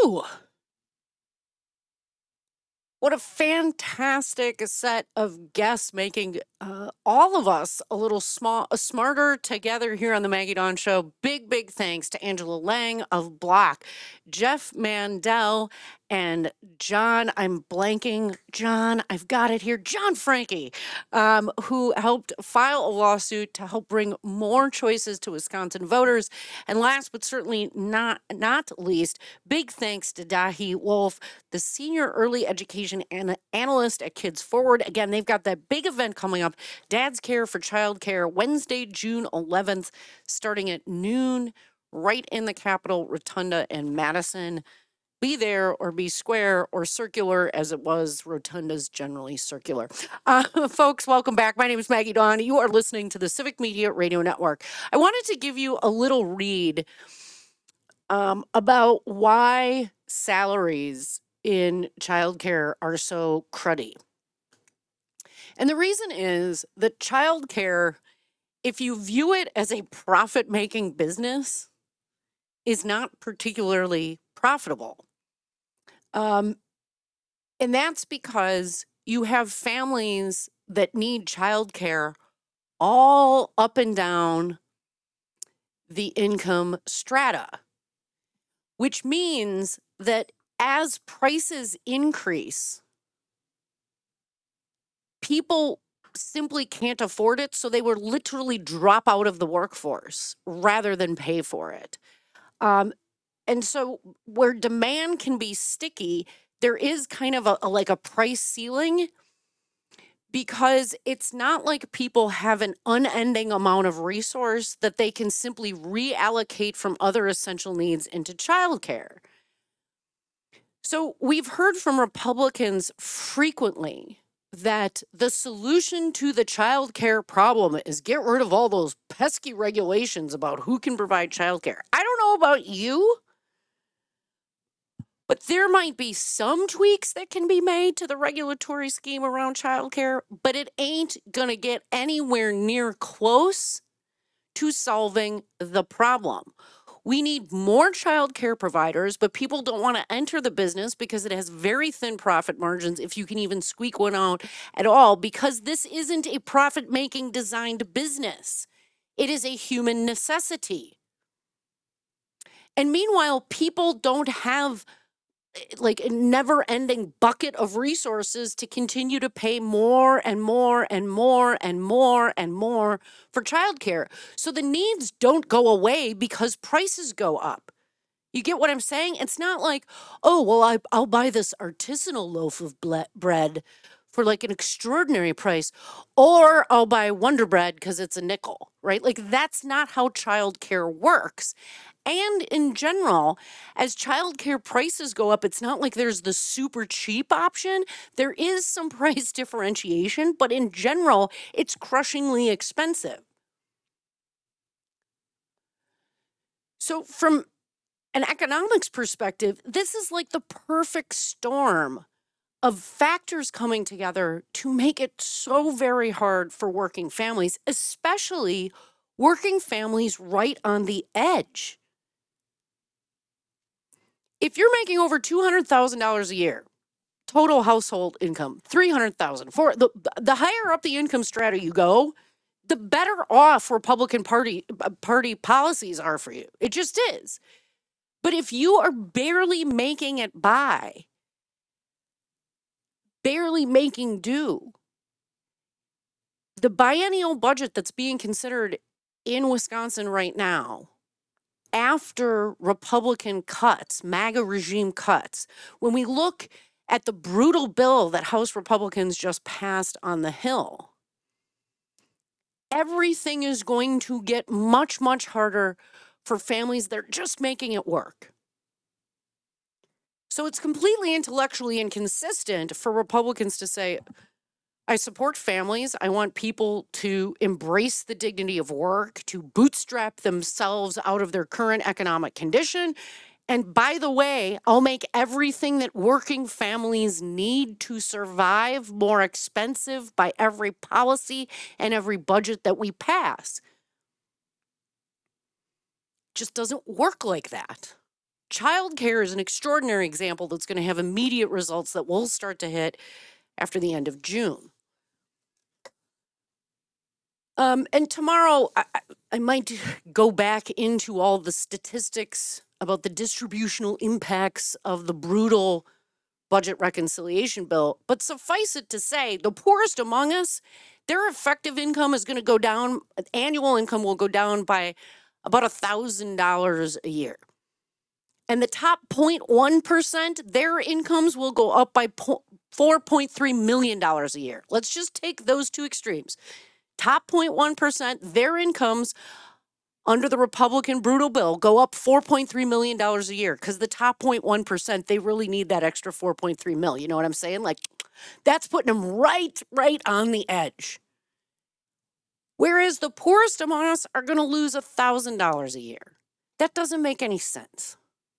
Woo! What a fantastic set of guests making all of us a little smarter together here on the Maggie Dawn Show. Big thanks to Angela Lang of Block, Jeff Mandel, and John. I'm blanking. John, I've got it here. John Frankie, who helped file a lawsuit to help bring more choices to Wisconsin voters. And last but certainly not least, big thanks to Dahi Wolf, the senior early education analyst at Kids Forward. Again, they've got that big event coming up, Dad's Care for Childcare, Wednesday, June 11th, starting at noon, right in the Capitol Rotunda in Madison. Be there or be square or circular, as it was. Rotunda's generally circular. Folks, welcome back. My name is Maggie Dawn. You are listening to the Civic Media Radio Network. I wanted to give you a little read about why salaries in childcare are so cruddy. And the reason is that childcare, if you view it as a profit-making business, is not particularly profitable. And that's because you have families that need childcare all up and down the income strata, which means that as prices increase, people simply can't afford it, so they will literally drop out of the workforce rather than pay for it. And so where demand can be sticky, there is kind of a price ceiling, because it's not like people have an unending amount of resource that they can simply reallocate from other essential needs into childcare. So we've heard from Republicans frequently that the solution to the childcare problem is get rid of all those pesky regulations about who can provide childcare. I don't know about you, but there might be some tweaks that can be made to the regulatory scheme around childcare, but it ain't going to get anywhere near close to solving the problem. We need more childcare providers, but people don't want to enter the business because it has very thin profit margins, if you can even squeak one out at all, because this isn't a profit-making designed business. It is a human necessity. And meanwhile, people don't have like a never-ending bucket of resources to continue to pay more and more and more and more and more for childcare. So the needs don't go away because prices go up. You get what I'm saying? It's not like, oh, well, I'll buy this artisanal loaf of bread for like an extraordinary price, or I'll buy Wonder Bread because it's a nickel, right? Like, that's not how childcare works. And in general, as childcare prices go up, it's not like there's the super cheap option. There is some price differentiation, but in general, it's crushingly expensive. So from an economics perspective, this is like the perfect storm of factors coming together to make it so very hard for working families, especially working families right on the edge. If you're making over $200,000 a year, total household income, $300,000, for the higher up the income strata you go, the better off Republican Party policies are for you. It just is. But if you are barely making it by, barely making do, the biennial budget that's being considered in Wisconsin right now, after Republican cuts, MAGA regime cuts, when we look at the brutal bill that House Republicans just passed on the Hill, everything is going to get much, much harder for families that are just making it work. So it's completely intellectually inconsistent for Republicans to say, I support families. I want people to embrace the dignity of work, to bootstrap themselves out of their current economic condition. And by the way, I'll make everything that working families need to survive more expensive by every policy and every budget that we pass. Just doesn't work like that. Childcare is an extraordinary example that's going to have immediate results that will start to hit after the end of June. And tomorrow, I might go back into all the statistics about the distributional impacts of the brutal budget reconciliation bill. But suffice it to say, the poorest among us, their effective income is going to go down. Annual income will go down by about $1,000 a year. And the top 0.1%, their incomes will go up by $4.3 million a year. Let's just take those two extremes. Top 0.1%, their incomes under the Republican brutal bill go up $4.3 million a year because the top 0.1%, they really need that extra 4.3 mil. You know what I'm saying? Like, that's putting them right on the edge. Whereas the poorest among us are going to lose $1,000 a year. That doesn't make any sense.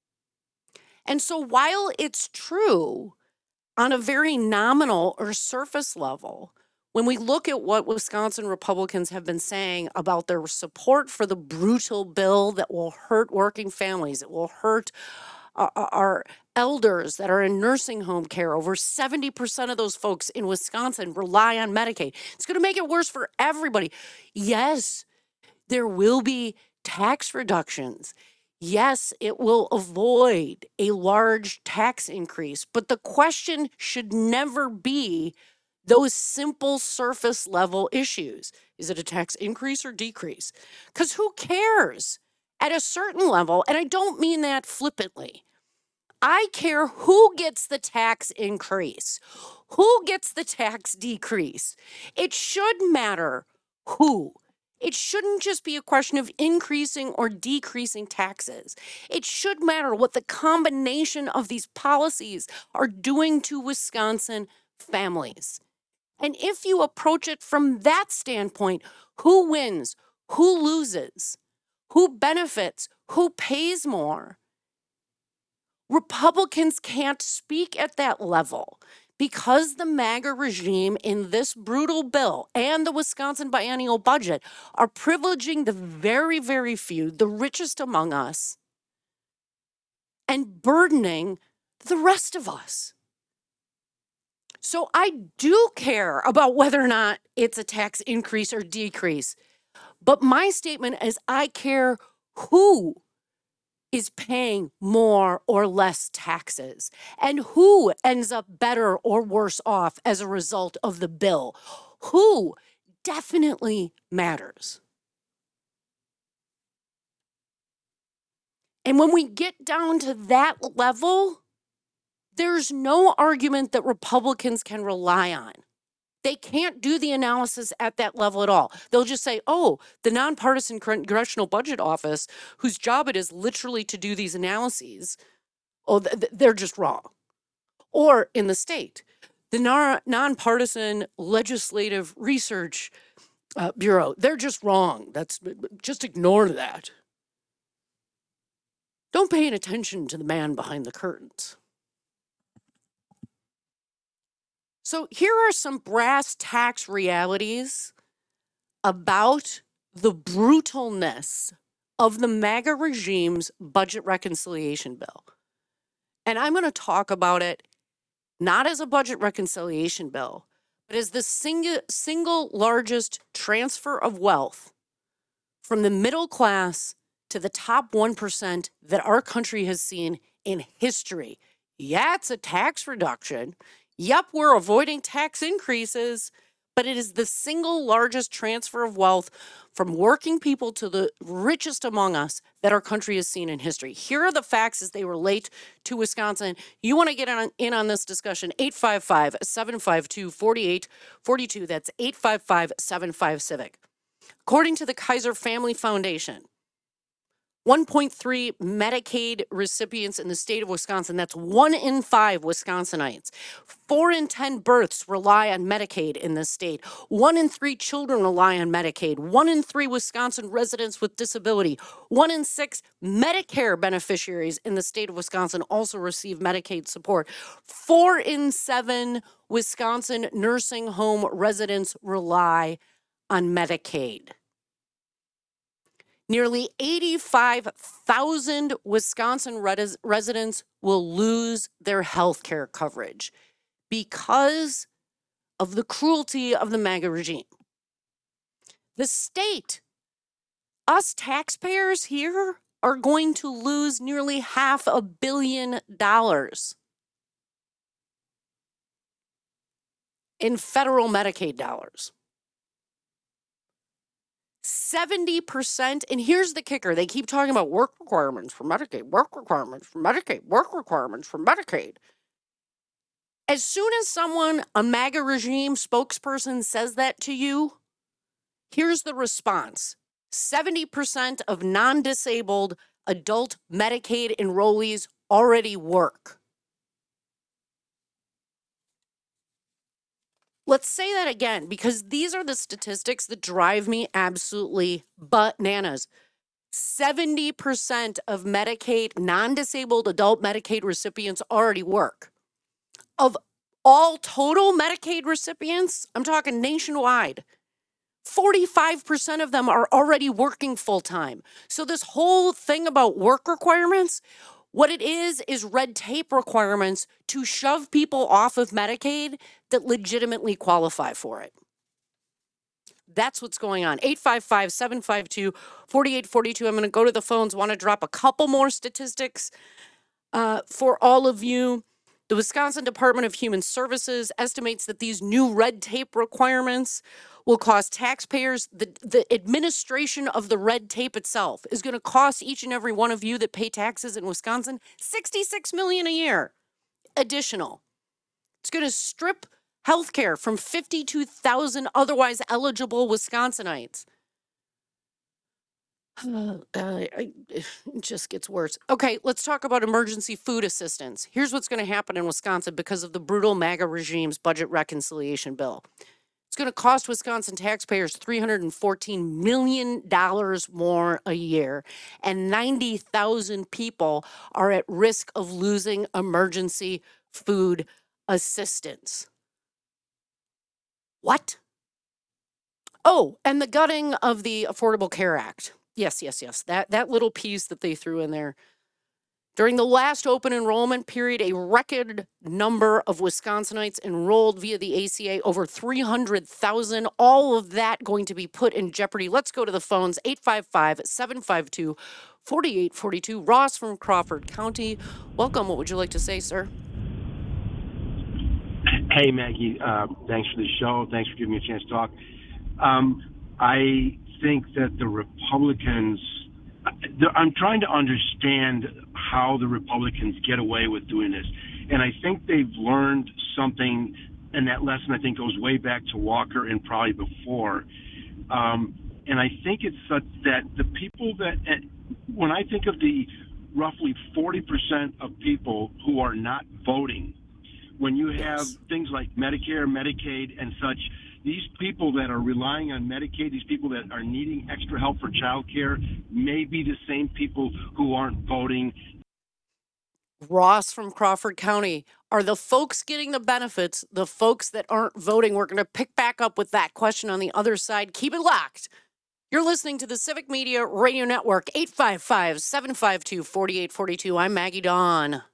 And so while it's true on a very nominal or surface level, when we look at what Wisconsin Republicans have been saying about their support for the brutal bill that will hurt working families, it will hurt our elders that are in nursing home care, over 70% of those folks in Wisconsin rely on Medicaid. It's going to make it worse for everybody. Yes, there will be tax reductions. Yes, it will avoid a large tax increase, but the question should never be those simple surface level issues. Is it a tax increase or decrease? Because who cares? At a certain level, and I don't mean that flippantly, I care who gets the tax increase, who gets the tax decrease. It should matter who. It shouldn't just be a question of increasing or decreasing taxes. It should matter what the combination of these policies are doing to Wisconsin families. And if you approach it from that standpoint, who wins, who loses, who benefits, who pays more? Republicans can't speak at that level because the MAGA regime in this brutal bill and the Wisconsin biennial budget are privileging the very few, the richest among us, and burdening the rest of us. So I do care about whether or not it's a tax increase or decrease. But my statement is I care who is paying more or less taxes and who ends up better or worse off as a result of the bill. Who definitely matters. And when we get down to that level, there's no argument that Republicans can rely on. They can't do the analysis at that level at all. They'll just say, oh, the nonpartisan Congressional Budget Office, whose job it is literally to do these analyses, they're just wrong. Or in the state, the nonpartisan Legislative Research Bureau, they're just wrong. Just ignore that. Don't pay any attention to the man behind the curtains. So here are some brass tacks realities about the brutalness of the MAGA regime's budget reconciliation bill. And I'm going to talk about it not as a budget reconciliation bill, but as the single largest transfer of wealth from the middle class to the top 1% that our country has seen in history. Yeah, it's a tax reduction. Yep, we're avoiding tax increases, but it is the single largest transfer of wealth from working people to the richest among us that our country has seen in history. Here are the facts as they relate to Wisconsin. You want to get in on this discussion, 855-752-4842. That's 855-75-CIVIC. According to the Kaiser Family Foundation, 1.3 Medicaid recipients in the state of Wisconsin. That's 1 in 5 Wisconsinites. 4 in 10 births rely on Medicaid in this state. 1 in 3 children rely on Medicaid. 1 in 3 Wisconsin residents with disability. 1 in 6 Medicare beneficiaries in the state of Wisconsin also receive Medicaid support. 4 in 7 Wisconsin nursing home residents rely on Medicaid. Nearly 85,000 Wisconsin residents will lose their health care coverage because of the cruelty of the MAGA regime. The state, us taxpayers here, are going to lose nearly $500 million in federal Medicaid dollars. 70%, and here's the kicker, they keep talking about work requirements for Medicaid, work requirements for Medicaid, work requirements for Medicaid. As soon as someone, a MAGA regime spokesperson, says that to you, here's the response. 70% of non-disabled adult Medicaid enrollees already work. Let's say that again, because these are the statistics that drive me absolutely bananas. 70% of Medicaid, non-disabled adult Medicaid recipients already work. Of all total Medicaid recipients, I'm talking nationwide, 45% of them are already working full-time. So this whole thing about work requirements, what it is red tape requirements to shove people off of Medicaid that legitimately qualify for it. That's what's going on. 855-752-4842. I'm going to go to the phones. Want to drop a couple more statistics for all of you. The Wisconsin Department of Human Services estimates that these new red tape requirements will cost taxpayers, the administration of the red tape itself is going to cost each and every one of you that pay taxes in Wisconsin $66 million a year additional. It's going to strip health care from 52,000 otherwise eligible Wisconsinites. It just gets worse. Okay, let's talk about emergency food assistance. Here's what's going to happen in Wisconsin because of the brutal MAGA regime's budget reconciliation bill. It's going to cost Wisconsin taxpayers $314 million more a year, and 90,000 people are at risk of losing emergency food assistance. What? Oh, and the gutting of the Affordable Care Act. Yes. That little piece that they threw in there. During the last open enrollment period, a record number of Wisconsinites enrolled via the ACA, over 300,000. All of that going to be put in jeopardy. Let's go to the phones, 855-752-4842. Ross from Crawford County. Welcome. What would you like to say, sir? Hey, Maggie. Thanks for the show. Thanks for giving me a chance to talk. I think that the Republicans, I'm trying to understand how the Republicans get away with doing this. And I think they've learned something, and that lesson I think goes way back to Walker and probably before. And I think it's such that the people that, when I think of the roughly 40% of people who are not voting, when you have things like Medicare, Medicaid, and such, these people that are relying on Medicaid, these people that are needing extra help for child care, may be the same people who aren't voting. Ross from Crawford County. Are the folks getting the benefits, the folks that aren't voting? We're going to pick back up with that question on the other side. Keep it locked. You're listening to the Civic Media Radio Network, 855-752-4842. I'm Maggie Dawn.